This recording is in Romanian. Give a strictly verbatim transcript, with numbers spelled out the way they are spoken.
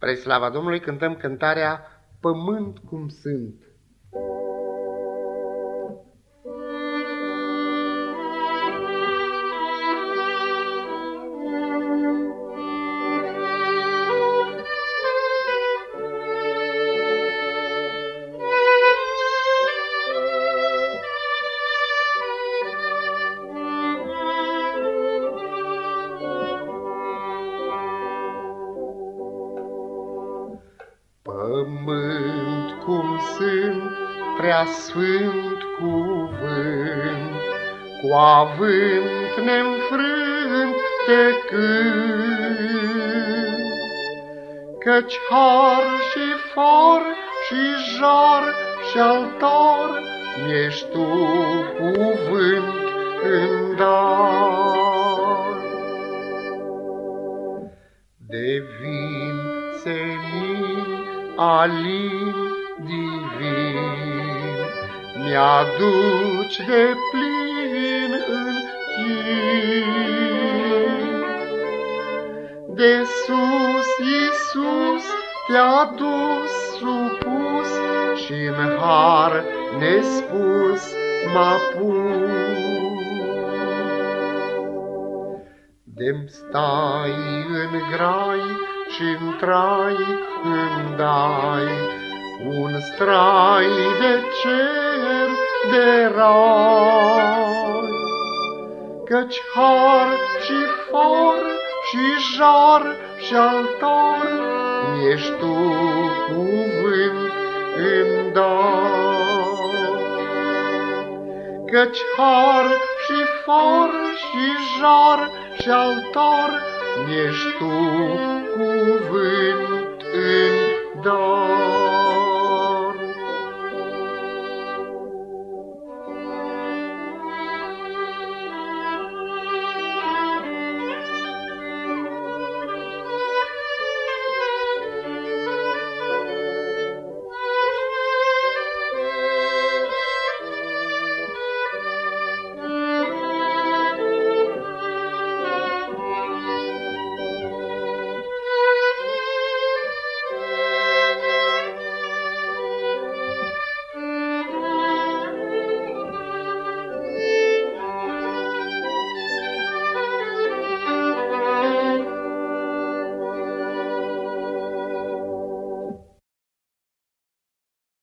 Spre slava Domnului cântăm cântarea Pământ cum sunt. Pământ cum sunt, prea sfânt cuvânt, cu avânt neînfrânt te cânt. Căci har și for și jar și altar mi-ești tu cuvânt în dar. De vin senin, alin divin, mi-aduci de plin în chin. De sus, Iisus, te-a dus supus și-n har nespus m-a pus. De-mi stai în grai și-n trai îmi dai un strai de cer de rai. Căci har și for și jar și altar mi-ești tu cuvânt în dar. Căci har și for și jar și altar mi-ești tu cuvânt